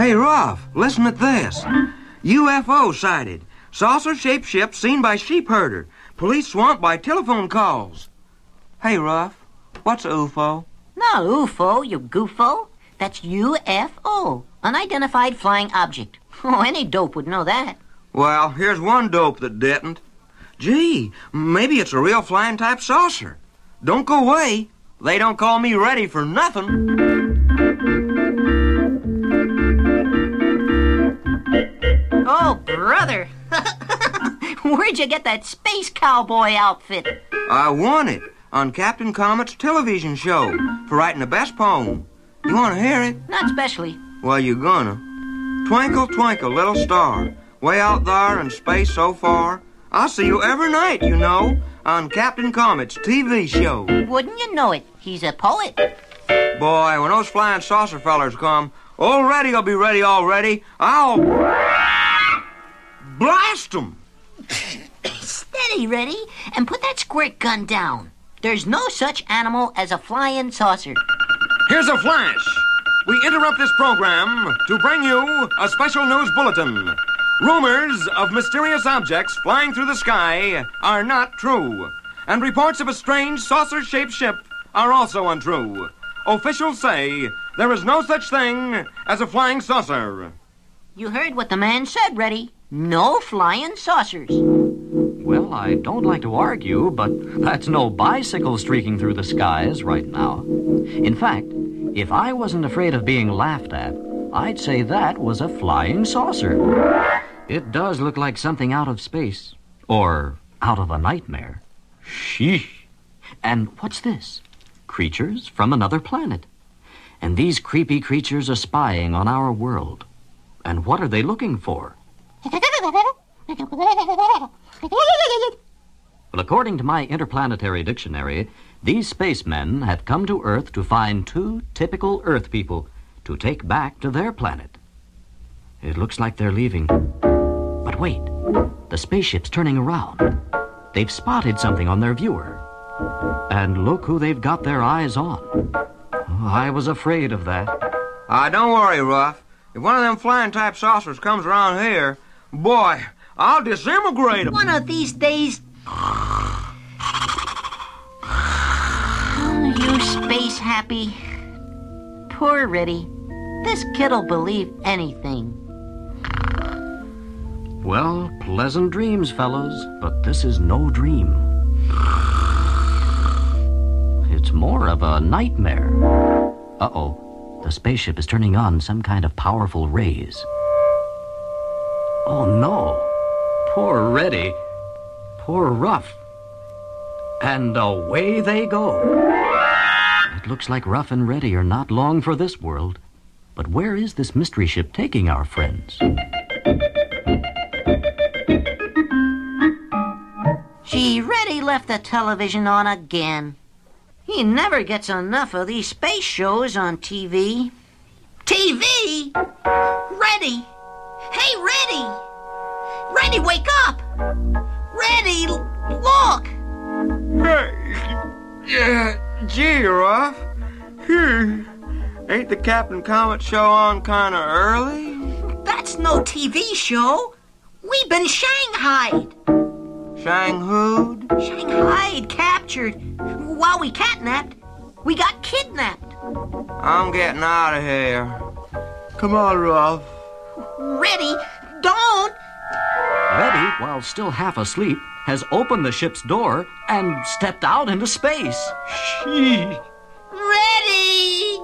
Hey, Ruff, listen to this. UFO sighted. Saucer-shaped ship seen by sheep herder. Police swamped by telephone calls. Hey, Ruff, what's a UFO? Not UFO, you goofo. That's UFO, unidentified flying object. Oh, any dope would know that. Well, here's one dope that didn't. Gee, maybe it's a real flying type saucer. Don't go away. They don't call me ready for nothing. Oh, brother. Where'd you get that space cowboy outfit? I won it on Captain Comet's television show for writing the best poem. You want to hear it? Not especially. Well, you're gonna. Twinkle, twinkle, little star, way out there in space so far. I see you every night, you know, on Captain Comet's TV show. Wouldn't you know it? He's a poet. Boy, when those flying saucer fellers come, old Reddy'll be ready already. I'll blast 'em. Steady, Reddy, and put that squirt gun down. There's no such animal as a flying saucer. Here's a flash. We interrupt this program to bring you a special news bulletin. Rumors of mysterious objects flying through the sky are not true, and reports of a strange saucer-shaped ship are also untrue. Officials say there is no such thing as a flying saucer. You heard what the man said, Reddy. No flying saucers. Well, I don't like to argue, but that's no bicycle streaking through the skies right now. In fact, if I wasn't afraid of being laughed at, I'd say that was a flying saucer. It does look like something out of space, or out of a nightmare. Sheesh. And what's this? Creatures from another planet. And these creepy creatures are spying on our world. And what are they looking for? Well, according to my interplanetary dictionary, these spacemen have come to Earth to find two typical Earth people to take back to their planet. It looks like they're leaving. But wait, the spaceship's turning around. They've spotted something on their viewer. And look who they've got their eyes on. Oh, I was afraid of that. Don't worry, Ruff. If one of them flying type saucers comes around here, boy, I'll disintegrate them. One of these days... You space happy. Poor Reddy. This kid'll believe anything. Well, pleasant dreams, fellows, but this is no dream. It's more of a nightmare. Uh-oh, the spaceship is turning on some kind of powerful rays. Oh, no. Poor Reddy. Poor Ruff. And away they go. It looks like Ruff and Reddy are not long for this world. But where is this mystery ship taking our friends? Gee, Reddy left the television on again. He never gets enough of these space shows on TV. TV? Reddy! Hey, Reddy! Reddy, wake up! Reddy, look! Gee, Ruff. Ain't the Captain Comet show on kind of early? That's no TV show. We've been shanghaied. Shanghaied? Shanghaied, captured. While we catnapped, we got kidnapped. I'm getting out of here. Come on, Ruff. Reddy, don't! Reddy, while still half asleep, has opened the ship's door and stepped out into space. Shee! Reddy!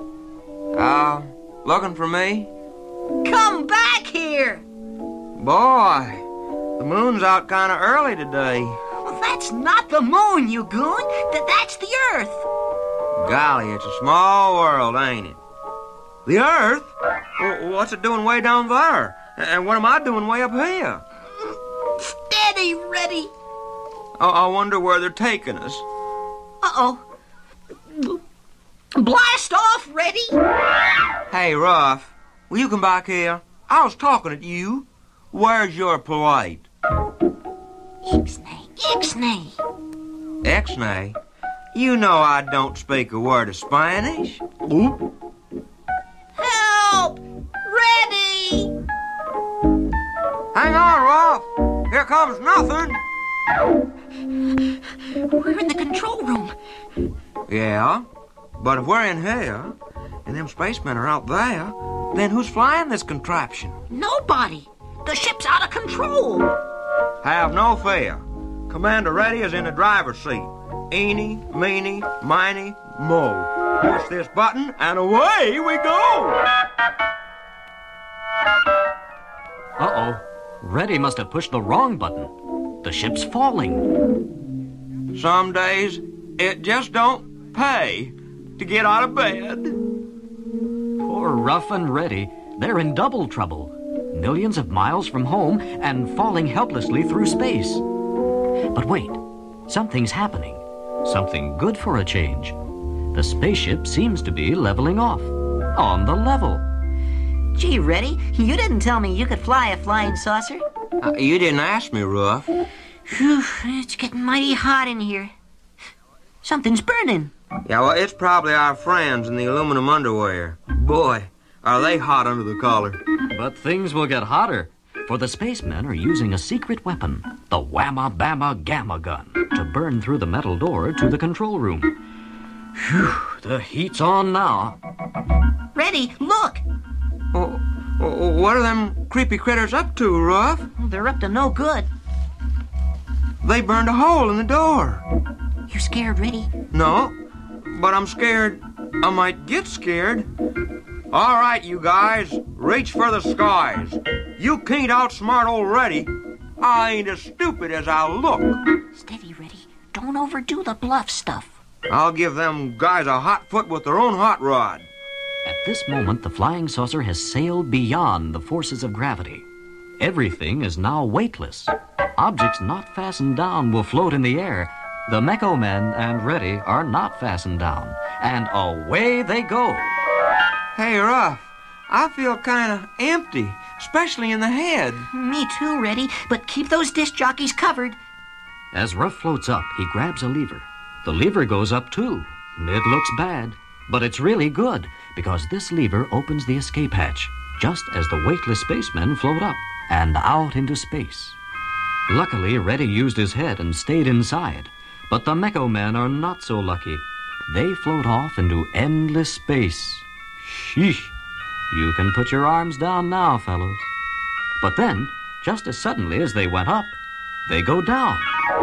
Looking for me? Come back here! Boy, the moon's out kind of early today. Well, that's not the moon, you goon. That's the Earth. Golly, it's a small world, ain't it? The Earth? What's it doing way down there? And what am I doing way up here? Steady, Reddy. I wonder where they're taking us. Uh-oh. Blast off, Reddy. Hey, Ruff, will you come back here? I was talking to you. Where's your polite? Ixnay, Ixnay. Ixnay? You know I don't speak a word of Spanish. Help! Reddy! here comes nothing. We're in the control room. Yeah, but if we're in here and them spacemen are out there, then who's flying this contraption? Nobody. The ship's out of control. Have no fear. Commander Ready is in the driver's seat. Eeny, meeny, miny, mo. Push this button and away we go. Uh-oh. Reddy must have pushed the wrong button. The ship's falling. Some days it just don't pay to get out of bed. Poor Ruff and Reddy. They're in double trouble. Millions of miles from home and falling helplessly through space. But wait, something's happening. Something good for a change. The spaceship seems to be leveling off. On the level. Gee, Reddy, you didn't tell me you could fly a flying saucer. You didn't ask me, Ruff. Phew, it's getting mighty hot in here. Something's burning. Yeah, well, it's probably our friends in the aluminum underwear. Boy, are they hot under the collar. But things will get hotter, for the spacemen are using a secret weapon, the Whamma Bamma Gamma gun, to burn through the metal door to the control room. Phew, the heat's on now. Reddy, look! What are them creepy critters up to, Ruff? They're up to no good. They burned a hole in the door. You scared, Reddy? No, but I'm scared I might get scared. All right, you guys, reach for the skies. You can't outsmart old Reddy. I ain't as stupid as I look. Steady, Reddy. Don't overdo the bluff stuff. I'll give them guys a hot foot with their own hot rod. At this moment, the flying saucer has sailed beyond the forces of gravity. Everything is now weightless. Objects not fastened down will float in the air. The Meko Men and Reddy are not fastened down. And away they go. Hey, Ruff, I feel kind of empty, especially in the head. Me too, Reddy, but keep those disc jockeys covered. As Ruff floats up, he grabs a lever. The lever goes up too. It looks bad, but it's really good, because this lever opens the escape hatch, just as the weightless spacemen float up and out into space. Luckily, Reddy used his head and stayed inside, but the Meko Men are not so lucky. They float off into endless space. Sheesh. You can put your arms down now, fellows. But then, just as suddenly as they went up, they go down.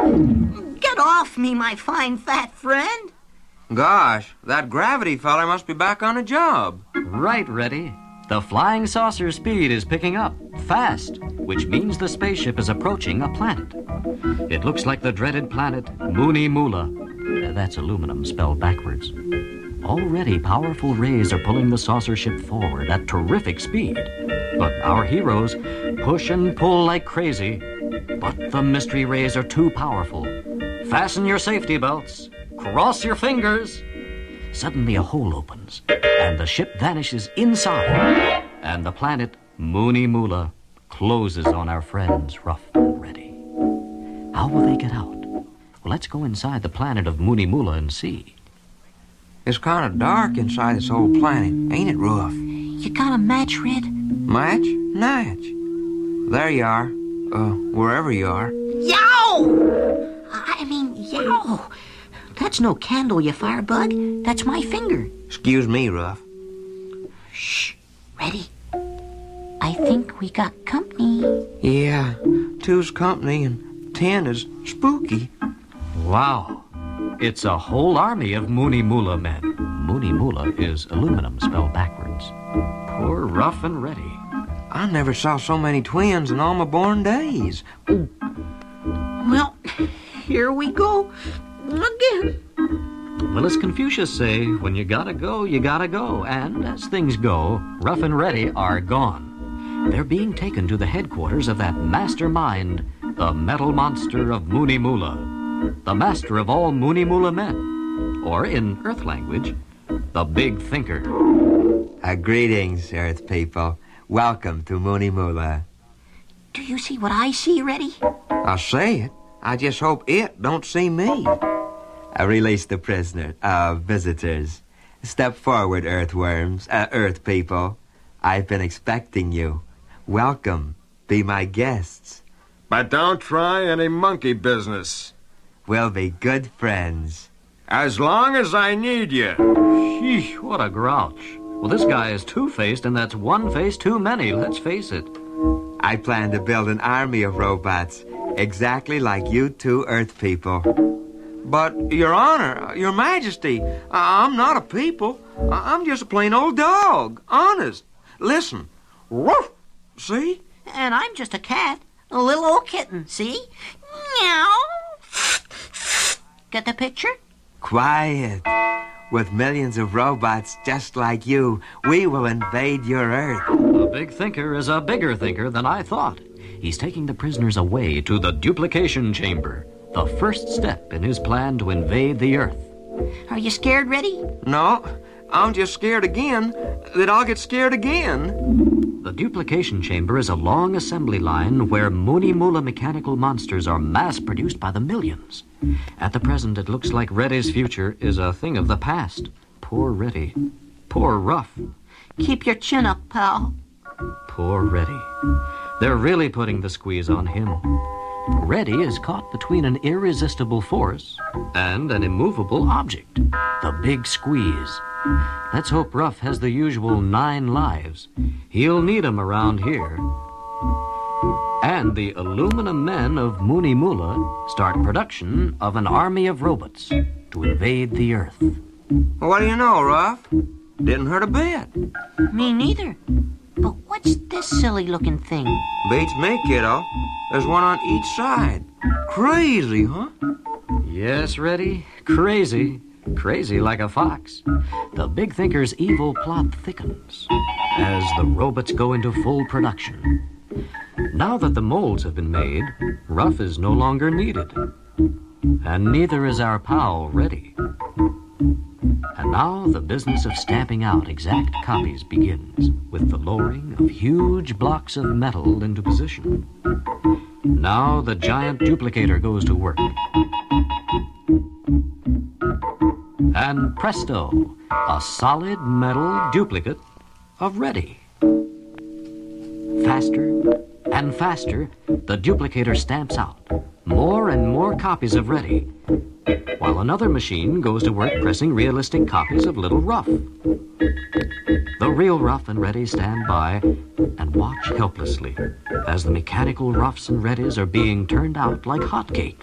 Get off me, my fine fat friend. Gosh, that gravity fella must be back on a job. Right, Reddy. The flying saucer speed is picking up, fast, which means the spaceship is approaching a planet. It looks like the dreaded planet Mooney Moolah. That's aluminum spelled backwards. Already powerful rays are pulling the saucer ship forward at terrific speed. But our heroes push and pull like crazy. But the mystery rays are too powerful. Fasten your safety belts. Cross your fingers. Suddenly a hole opens, and the ship vanishes inside. And the planet Mooney Moolah closes on our friends Ruff and Reddy. How will they get out? Well, let's go inside the planet of Mooney Moolah and see. It's kind of dark inside this old planet, ain't it, Ruff? You got a match, Red? Match? Natch. There you are. Wherever you are. Yow! I mean, yow! That's no candle, you firebug. That's my finger. Excuse me, Ruff. Shh. Reddy? I think we got company. Yeah, 2's company and 10 is spooky. Wow. It's a whole army of Mooney Moolah men. Mooney Moolah is aluminum spelled backwards. Poor Ruff and Reddy. I never saw so many twins in all my born days. Well, here we go. Again. Well, as Confucius say, when you gotta go, you gotta go. And as things go, Ruff and Reddy are gone. They're being taken to the headquarters of that mastermind, the metal monster of Mooney Moolah. The master of all Mooney Moolah men. Or, in Earth language, the Big Thinker. Greetings, Earth people. Welcome to Mooney Moolah. Do you see what I see, Reddy? I see it. I just hope it don't see me. Release the prisoner, visitors. Step forward, earthworms, earth people. I've been expecting you. Welcome. Be my guests. But don't try any monkey business. We'll be good friends. As long as I need you. Sheesh, what a grouch. Well, this guy is two-faced, and that's one face too many, let's face it. I plan to build an army of robots, exactly like you two Earth people. But, Your Honor, Your Majesty, I'm not a people. I'm just a plain old dog. Honest. Listen. Woof! See? And I'm just a cat. A little old kitten, see? Meow. Get the picture? Quiet. With millions of robots just like you, we will invade your Earth. The big thinker is a bigger thinker than I thought. He's taking the prisoners away to the duplication chamber, the first step in his plan to invade the Earth. Are you scared, Reddy? No, I'm just scared again that I'll get scared again. The duplication chamber is a long assembly line where Mooney Moolah mechanical monsters are mass-produced by the millions. At the present, it looks like Reddy's future is a thing of the past. Poor Reddy. Poor Ruff. Keep your chin up, pal. Poor Reddy. They're really putting the squeeze on him. Reddy is caught between an irresistible force and an immovable object. The big squeeze. Let's hope Ruff has the usual 9 lives. He'll need 'em around here. And the aluminum men of Mooney Moolah start production of an army of robots to invade the Earth. What do you know, Ruff? Didn't hurt a bit. Me neither. But what's this silly-looking thing? Beats me, kiddo. There's one on each side. Crazy, huh? Yes, Reddy, crazy. Crazy like a fox. The big thinker's evil plot thickens as the robots go into full production. Now that the molds have been made, Ruff is no longer needed. And neither is our pal, Reddy. And now the business of stamping out exact copies begins with the lowering of huge blocks of metal into position. Now the giant duplicator goes to work. And presto, a solid metal duplicate of Reddy. Faster and faster, the duplicator stamps out more and more copies of Reddy, while another machine goes to work pressing realistic copies of little Ruff. The real Ruff and Reddy stand by and watch helplessly as the mechanical Ruffs and Reddys are being turned out like hotcakes.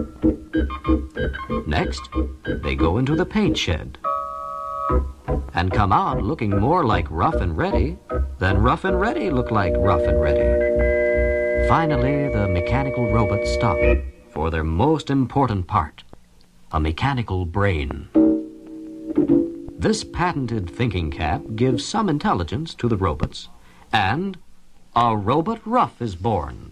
Next, they go into the paint shed and come out looking more like Ruff and Reddy than Ruff and Reddy look like Ruff and Reddy. Finally, the mechanical robots stop for their most important part, a mechanical brain. This patented thinking cap gives some intelligence to the robots, and a robot Ruff is born.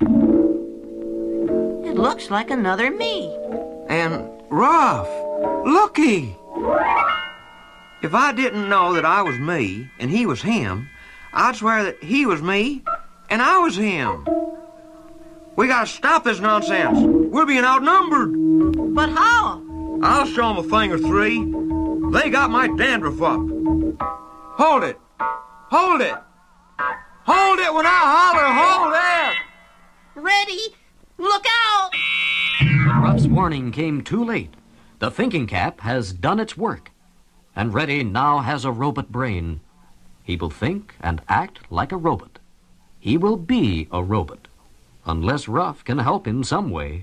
It looks like another me. And Ruff, looky! If I didn't know that I was me and he was him, I'd swear that he was me and I was him. We gotta stop this nonsense. We're being outnumbered. But how? I'll show them a thing or three. They got my dandruff up. Hold it. Hold it. Hold it when I holler, hold it. Reddy, look out! But Ruff's warning came too late. The thinking cap has done its work, and Reddy now has a robot brain. He will think and act like a robot. He will be a robot, unless Ruff can help in some way.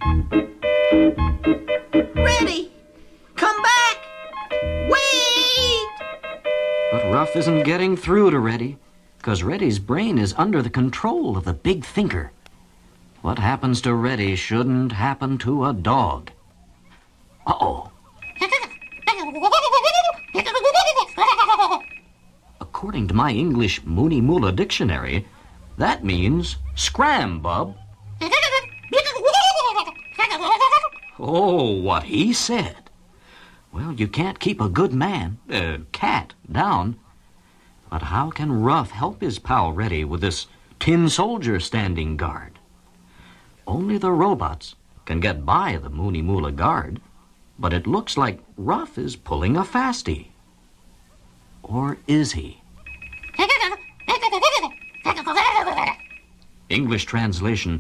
Reddy, come back! Wait! But Ruff isn't getting through to Reddy, because Reddy's brain is under the control of the big thinker. What happens to Reddy shouldn't happen to a dog. Uh-oh. According to my English Mooney Moolah dictionary, that means scram, bub. Oh, what he said. Well, you can't keep a good cat, down. But how can Ruff help his pal Reddy with this tin soldier standing guard? Only the robots can get by the Mooney Moolah guard, but it looks like Ruff is pulling a fastie. Or is he? Reddy, English translation,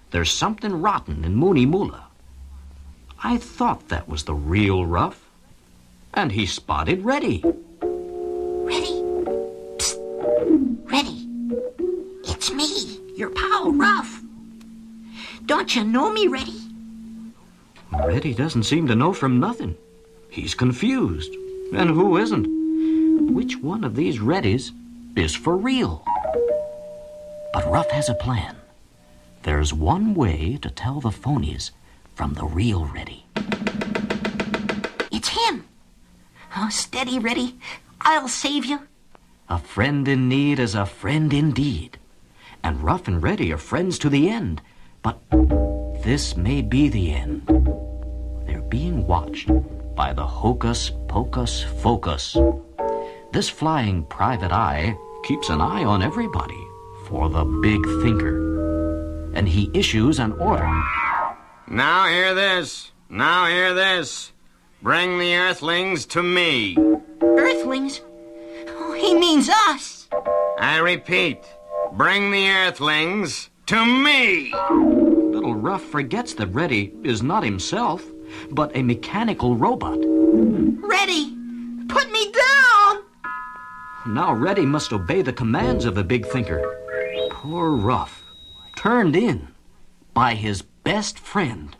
there's something rotten in Mooney Moolah. I thought that was the real Ruff. And he spotted Reddy. Reddy? Psst. Reddy. It's me, your pal, Ruff. Don't you know me, Reddy? Reddy doesn't seem to know from nothing. He's confused. And who isn't? Which one of these Reddys is for real? But Ruff has a plan. There's one way to tell the phonies from the real Reddy. It's him. Oh, steady, Reddy. I'll save you. A friend in need is a friend indeed. And Ruff and Reddy are friends to the end. But this may be the end. They're being watched by the Hocus Pocus Focus. This flying private eye keeps an eye on everybody for the big thinker. And he issues an order. Now hear this. Now hear this. Bring the Earthlings to me. Earthlings? Oh, he means us. I repeat, bring the Earthlings to me. Little Ruff forgets that Reddy is not himself, but a mechanical robot. Reddy, put me down. Now Reddy must obey the commands of the big thinker. Poor Ruff, turned in by his best friend.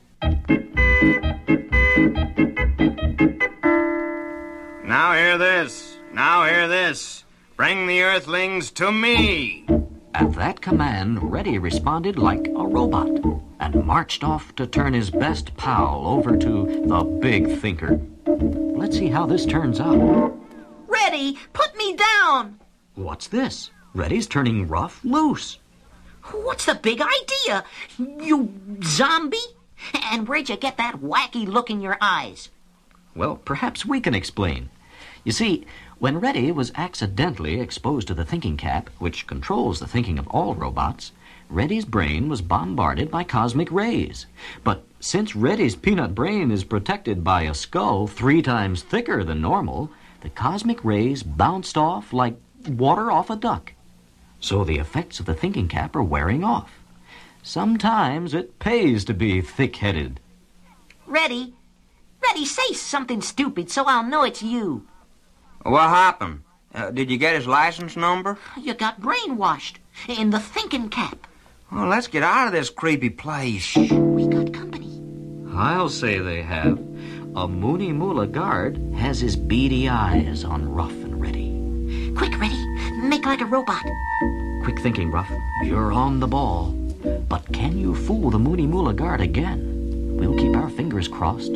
Now hear this. Now hear this. Bring the Earthlings to me. At that command, Reddy responded like a robot and marched off to turn his best pal over to the big thinker. Let's see how this turns out. Reddy, put me down. What's this? Reddy's turning Ruff loose. What's the big idea, you zombie? And where'd you get that wacky look in your eyes? Well, perhaps we can explain. You see, when Reddy was accidentally exposed to the thinking cap, which controls the thinking of all robots, Reddy's brain was bombarded by cosmic rays. But since Reddy's peanut brain is protected by a skull 3 times thicker than normal, the cosmic rays bounced off like water off a duck. So the effects of the thinking cap are wearing off. Sometimes it pays to be thick-headed. Reddy, say something stupid so I'll know it's you. What happened? Did you get his license number? You got brainwashed in the thinking cap. Well, let's get out of this creepy place. We got company. I'll say they have. A Mooney Moolah guard has his beady eyes on Ruff and Reddy. Quick, Reddy, make like a robot. Quick thinking, Ruff. You're on the ball. But can you fool the Mooney Moolah guard again? We'll keep our fingers crossed.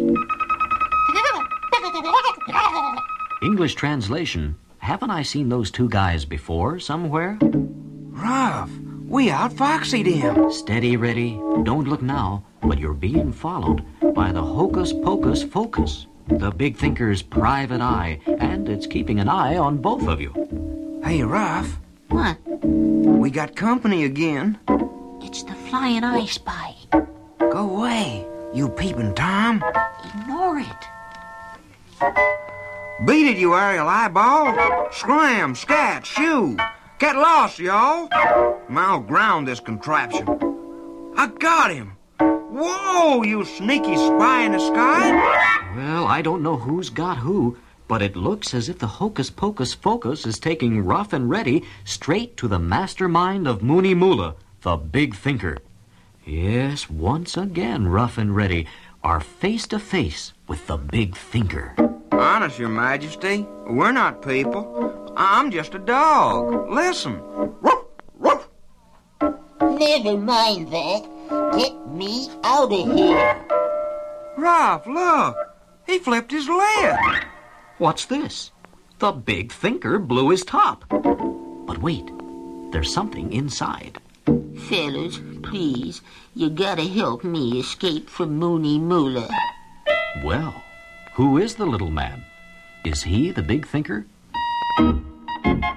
English translation. Haven't I seen those 2 guys before somewhere? Ruff, we outfoxied him. Steady, Reddy. Don't look now, but you're being followed by the Hocus Pocus Focus, the big thinker's private eye, and it's keeping an eye on both of you. Hey, Ruff. What? We got company again. It's the flying eye spy. Go away, you peeping Tom. Ignore it. Beat it, you aerial eyeball. Scram, scat, shoo. Get lost, y'all. I'll ground this contraption. I got him. Whoa, you sneaky spy in the sky. Well, I don't know who's got who, but it looks as if the Hocus Pocus Focus is taking Ruff and Reddy straight to the mastermind of Mooney Moolah, the big thinker. Yes, once again, Ruff and Reddy are face to face with the big thinker. Honest, Your Majesty, we're not people. I'm just a dog. Listen. Ruff, ruff. Never mind that. Get me out of here. Ruff, look. He flipped his lid. What's this? The big thinker blew his top. But wait, there's something inside. Fellas, please, you gotta help me escape from Mooney Moolah. Well, who is the little man? Is he the big thinker?